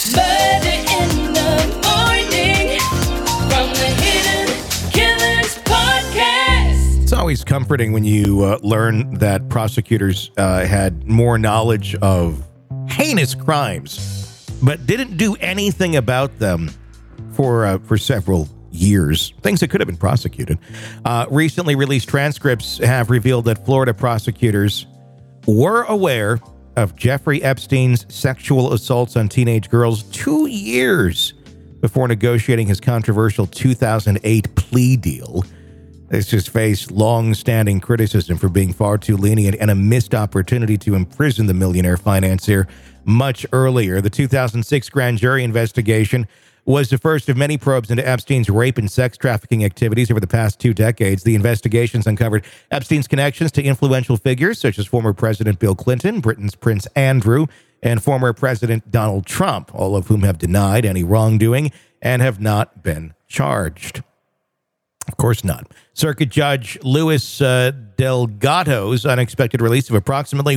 Murder in the morning from the Hidden Killers podcast. It's always comforting when you learn that prosecutors had more knowledge of heinous crimes, but didn't do anything about them for several years. Things that could have been prosecuted. Recently released transcripts have revealed that Florida prosecutors were aware of Jeffrey Epstein's sexual assaults on teenage girls 2 years before negotiating his controversial 2008 plea deal. This has faced long-standing criticism for being far too lenient and a missed opportunity to imprison the millionaire financier much earlier. The 2006 grand jury investigation was the first of many probes into Epstein's rape and sex trafficking activities over the past 2 decades. The investigations uncovered Epstein's connections to influential figures such as former President Bill Clinton, Britain's Prince Andrew, and former President Donald Trump, all of whom have denied any wrongdoing and have not been charged. Of course not. Circuit Judge Luis Delgado's unexpected release of approximately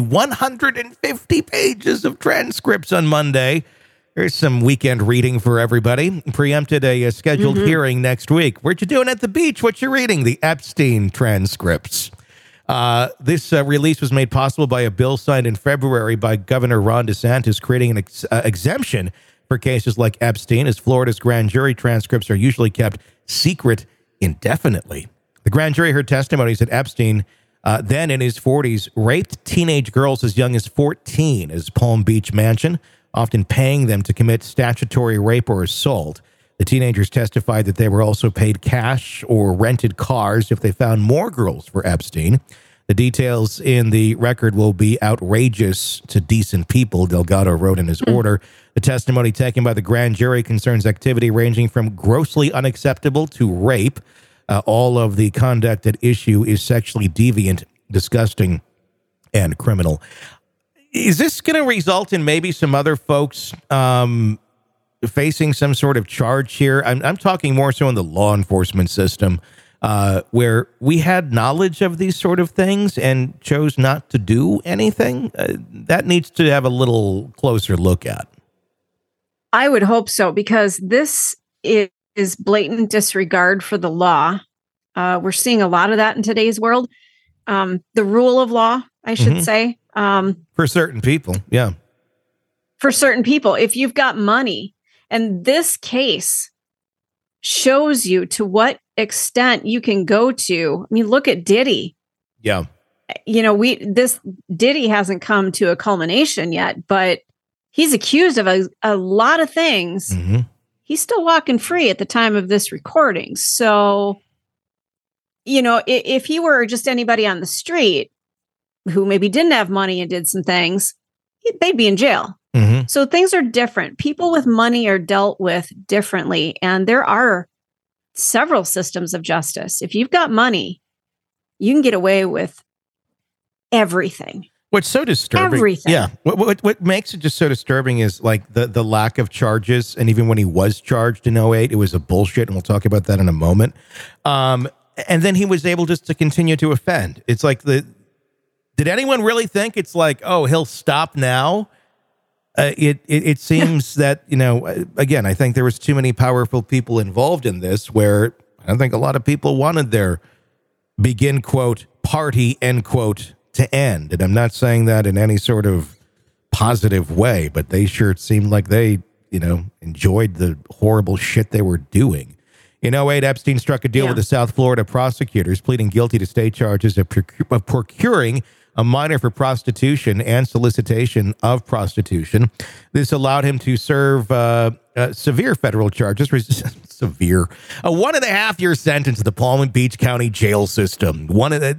150 pages of transcripts on Monday. Here's some weekend reading for everybody. Preempted a scheduled hearing next week. What you doing at the beach? What you reading? The Epstein transcripts. This release was made possible by a bill signed in February by Governor Ron DeSantis, creating an exemption for cases like Epstein, as Florida's grand jury transcripts are usually kept secret indefinitely. The grand jury heard testimonies that Epstein, then in his 40s, raped teenage girls as young as 14 at his Palm Beach mansion, often paying them to commit statutory rape or assault. The teenagers testified that they were also paid cash or rented cars if they found more girls for Epstein. The details in the record will be outrageous to decent people, Delgado wrote in his order. The testimony taken by the grand jury concerns activity ranging from grossly unacceptable to rape. All of the conduct at issue is sexually deviant, disgusting, and criminal. Is this going to result in maybe some other folks facing some sort of charge here? I'm talking more so in the law enforcement system, where we had knowledge of these sort of things and chose not to do anything. That needs to have a little closer look at. I would hope so, because this is blatant disregard for the law. We're seeing a lot of that in today's world. The rule of law, I should say. For certain people, yeah. For certain people, if you've got money, and this case shows you to what extent you can go to. I mean, look at Diddy. Yeah. You know, this Diddy hasn't come to a culmination yet, but he's accused of a lot of things. He's still walking free at the time of this recording. So, you know, if he were just anybody on the street who maybe didn't have money and did some things, they'd be in jail. So things are different. People with money are dealt with differently. And there are several systems of justice. If you've got money, you can get away with everything. What's so disturbing? Everything. Yeah. What makes it just so disturbing is like the lack of charges. And even when he was charged in 2008, it was a bullshit. And we'll talk about that in a moment. And then he was able just to continue to offend. It's like did anyone really think it's like, oh, he'll stop now? It seems that, you know, again, I think there was too many powerful people involved in this, where I think a lot of people wanted their begin quote party end quote to end. And I'm not saying that in any sort of positive way, but they sure seemed like they, you know, enjoyed the horrible shit they were doing. In 2008, Epstein struck a deal with the South Florida prosecutors, pleading guilty to state charges of procuring a minor for prostitution and solicitation of prostitution. This allowed him to serve severe federal charges. Severe. A 1.5-year sentence in the Palm Beach County jail system.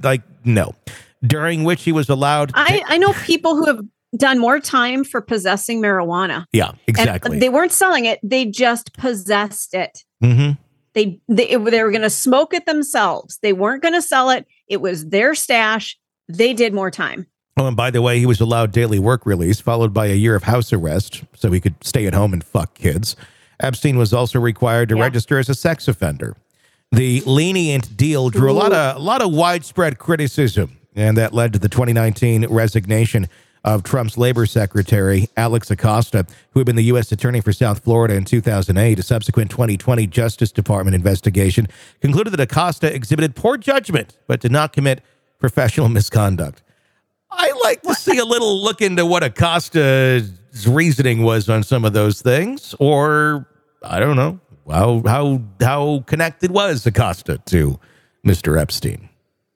During which he was allowed. I know people who have done more time for possessing marijuana. Yeah, exactly. And they weren't selling it. They just possessed it. They were going to smoke it themselves. They weren't going to sell it. It was their stash. They did more time. Oh, and by the way, he was allowed daily work release, followed by a year of house arrest, so he could stay at home and fuck kids. Epstein was also required to register as a sex offender. The lenient deal drew a lot of widespread criticism, and that led to the 2019 resignation of Trump's labor secretary, Alex Acosta, who had been the U.S. attorney for South Florida in 2008. A subsequent 2020 Justice Department investigation concluded that Acosta exhibited poor judgment, but did not commit professional misconduct. I like to see a little look into what Acosta's reasoning was on some of those things, or I don't know, how connected was Acosta to Mr. Epstein?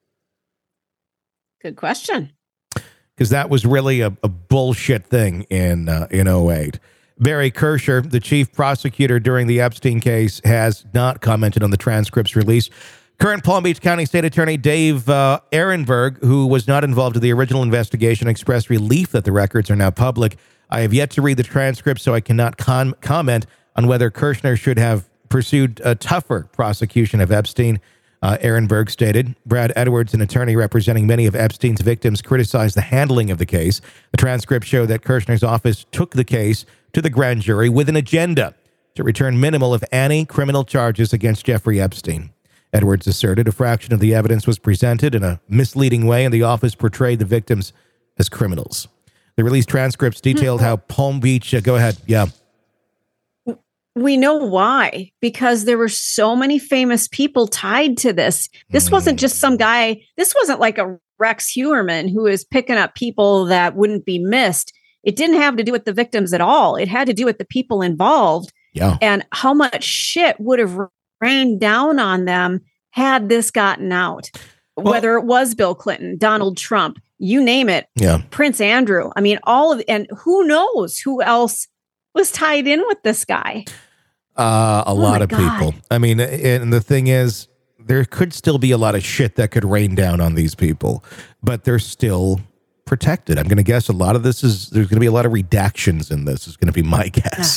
Good question. Because that was really a bullshit thing in 08. Barry Kersher, the chief prosecutor during the Epstein case, has not commented on the transcripts released. Current Palm Beach County State Attorney Dave Ehrenberg, who was not involved in the original investigation, expressed relief that the records are now public. I have yet to read the transcript, so I cannot comment on whether Kirshner should have pursued a tougher prosecution of Epstein. Ehrenberg stated. Brad Edwards, an attorney representing many of Epstein's victims, criticized the handling of the case. The transcripts show that Kirshner's office took the case to the grand jury with an agenda to return minimal, if any, criminal charges against Jeffrey Epstein. Edwards asserted a fraction of the evidence was presented in a misleading way, and the office portrayed the victims as criminals. The released transcripts detailed how Palm Beach... go ahead. Yeah. We know why, because there were so many famous people tied to this. This wasn't just some guy. This wasn't like a Rex Heuermann who is picking up people that wouldn't be missed. It didn't have to do with the victims at all. It had to do with the people involved and how much shit would have rained down on them had this gotten out. Whether it was Bill Clinton, Donald Trump, you name it, Prince Andrew. I mean, and who knows who else was tied in with this guy. A lot of people. I mean, and the thing is, there could still be a lot of shit that could rain down on these people, but they're still protected. I'm going to guess a lot of this there's going to be a lot of redactions in this, is going to be my guess.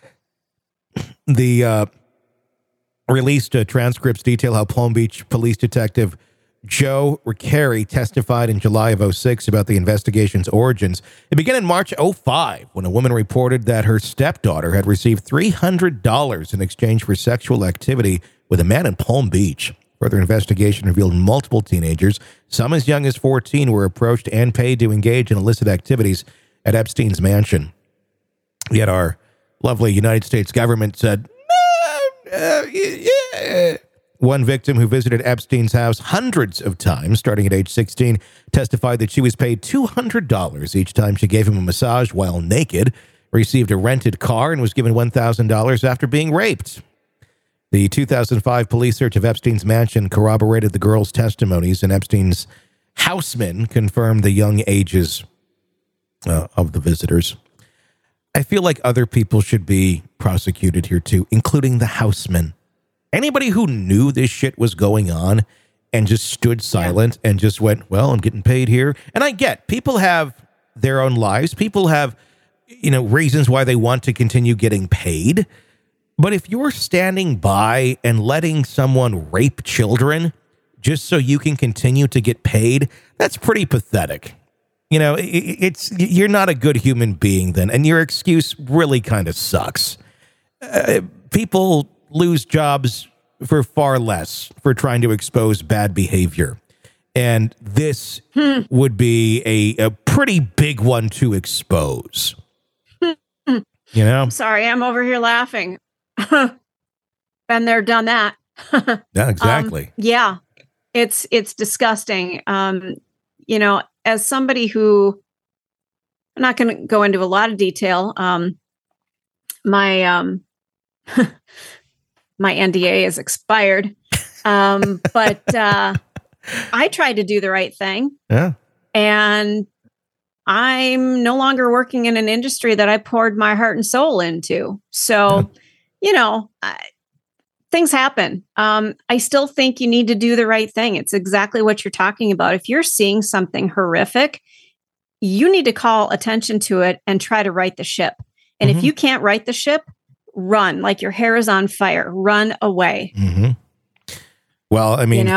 The released transcripts detail how Palm Beach police detective Joe Riccieri testified in July of 06 about the investigation's origins. It began in March 05 when a woman reported that her stepdaughter had received $300 in exchange for sexual activity with a man in Palm Beach. Further investigation revealed multiple teenagers, some as young as 14, were approached and paid to engage in illicit activities at Epstein's mansion. Yet our lovely United States government said, One victim who visited Epstein's house hundreds of times, starting at age 16, testified that she was paid $200 each time she gave him a massage while naked, received a rented car, and was given $1,000 after being raped. The 2005 police search of Epstein's mansion corroborated the girl's testimonies, and Epstein's houseman confirmed the young ages of the visitors. I feel like other people should be prosecuted here too, including the houseman. Anybody who knew this shit was going on and just stood silent and just went, well, I'm getting paid here. And I get, people have their own lives. People have, reasons why they want to continue getting paid. But if you're standing by and letting someone rape children just so you can continue to get paid, that's pretty pathetic. You're not a good human being then. And your excuse really kind of sucks. People lose jobs for far less for trying to expose bad behavior. And this would be a pretty big one to expose. Sorry, I'm over here laughing. Been there, done that. Yeah, exactly. It's disgusting. As somebody who, I'm not going to go into a lot of detail. My NDA is expired. But I tried to do the right thing. Yeah. And I'm no longer working in an industry that I poured my heart and soul into. So, things happen. I still think you need to do the right thing. It's exactly what you're talking about. If you're seeing something horrific, you need to call attention to it and try to right the ship. And if you can't right the ship, run like your hair is on fire. Run away. Mm-hmm. Well, I mean,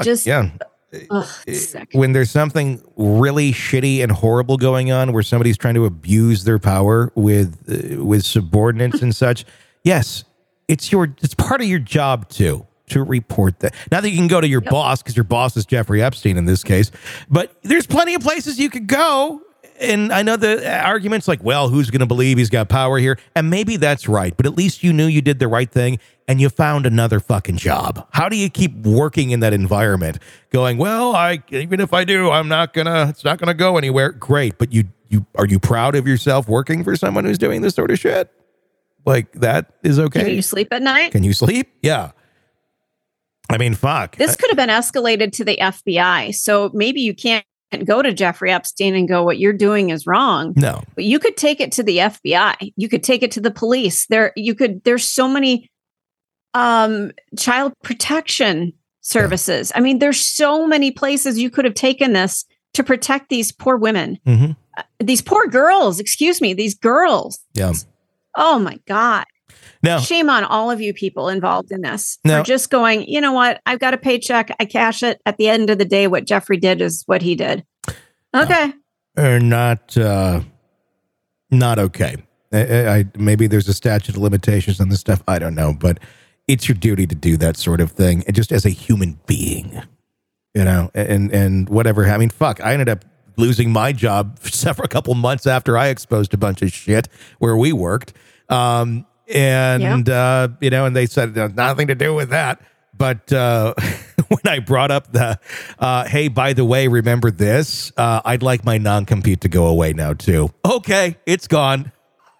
when there's something really shitty and horrible going on, where somebody's trying to abuse their power with subordinates and such, yes, it's part of your job to report that. Not that you can go to your boss, because your boss is Jeffrey Epstein in this case, but there's plenty of places you could go And I know the argument's like, well, who's going to believe he's got power here? And maybe that's right, but at least you knew you did the right thing and you found another fucking job. How do you keep working in that environment going, well, even if I do, it's not going to go anywhere. Great. But are you proud of yourself working for someone who's doing this sort of shit? Like, that is okay. Can you sleep at night? Can you sleep? Yeah. I mean, fuck. This could have been escalated to the FBI. So maybe you can't go to Jeffrey Epstein and go, what you're doing is wrong. No. But you could take it to the FBI. You could take it to the police. There's so many child protection services. I mean, there's so many places you could have taken this to protect these poor women. Mm-hmm. These poor girls, these girls. Yeah. Oh my God. Now, shame on all of you people involved in this now, for just going, you know what? I've got a paycheck. I cash it. At the end of the day, what Jeffrey did is what he did. Okay. Not okay. Maybe there's a statute of limitations on this stuff. I don't know, but it's your duty to do that sort of thing. And just as a human being, and whatever. I mean, fuck, I ended up losing my job for a couple months after I exposed a bunch of shit where we worked. And they said nothing to do with that. But when I brought up the, hey, by the way, remember this? I'd like my non-compete to go away now, too. Okay, it's gone.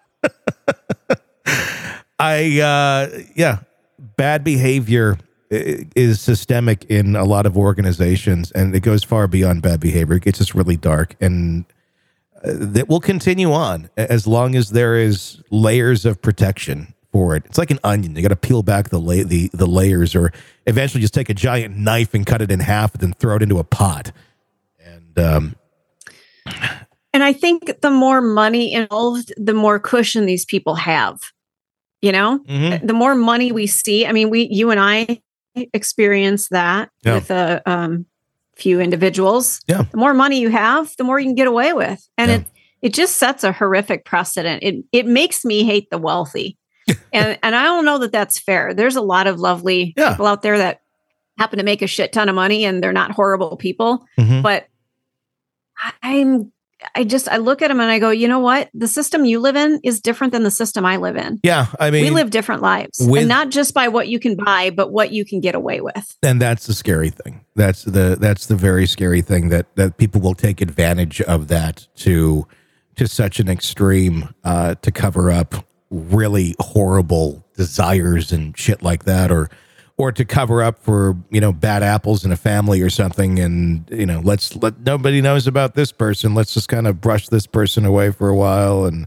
Bad behavior is systemic in a lot of organizations, and it goes far beyond bad behavior. It gets just really dark, and that will continue on as long as there is layers of protection for it. It's like an onion. You got to peel back the layers, or eventually just take a giant knife and cut it in half and then throw it into a pot. And I think the more money involved, the more cushion these people have. Mm-hmm. The more money we see. I mean, you and I experienced that with a few individuals. Yeah. The more money you have, the more you can get away with. And it just sets a horrific precedent. It makes me hate the wealthy. and I don't know that that's fair. There's a lot of lovely people out there that happen to make a shit ton of money and they're not horrible people. Mm-hmm. But I look at them and I go, you know what? The system you live in is different than the system I live in. Yeah. I mean, we live different lives, and not just by what you can buy, but what you can get away with. And that's the scary thing. That's the very scary thing that people will take advantage of that to such an extreme to cover up really horrible desires and shit like that, or to cover up for, bad apples in a family or something. And, let nobody knows about this person. Let's just kind of brush this person away for a while. And,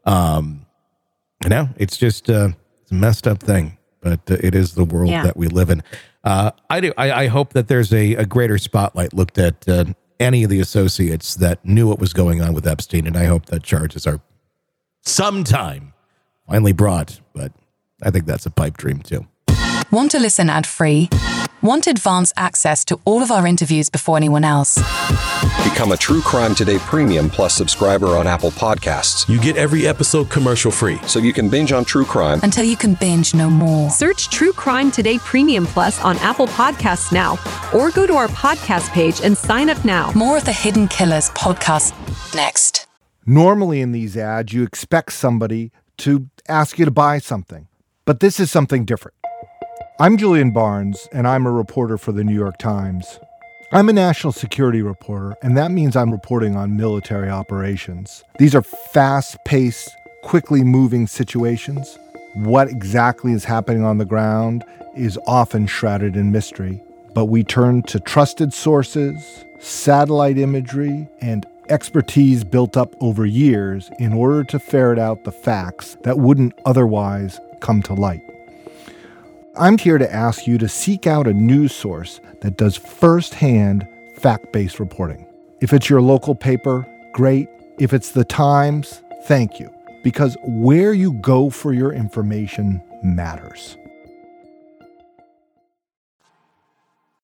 it's just it's a messed up thing, but it is the world that we live in. I hope that there's a greater spotlight looked at any of the associates that knew what was going on with Epstein. And I hope that charges are sometime finally brought, but I think that's a pipe dream too. Want to listen ad-free? Want advanced access to all of our interviews before anyone else? Become a True Crime Today Premium Plus subscriber on Apple Podcasts. You get every episode commercial-free. So you can binge on True Crime until you can binge no more. Search True Crime Today Premium Plus on Apple Podcasts now, or go to our podcast page and sign up now. More of the Hidden Killers podcast next. Normally in these ads, you expect somebody to ask you to buy something, but this is something different. I'm Julian Barnes, and I'm a reporter for the New York Times. I'm a national security reporter, and that means I'm reporting on military operations. These are fast-paced, quickly moving situations. What exactly is happening on the ground is often shrouded in mystery, but we turn to trusted sources, satellite imagery, and expertise built up over years in order to ferret out the facts that wouldn't otherwise come to light. I'm here to ask you to seek out a news source that does firsthand fact-based reporting. If it's your local paper, great. If it's the Times, thank you. Because where you go for your information matters.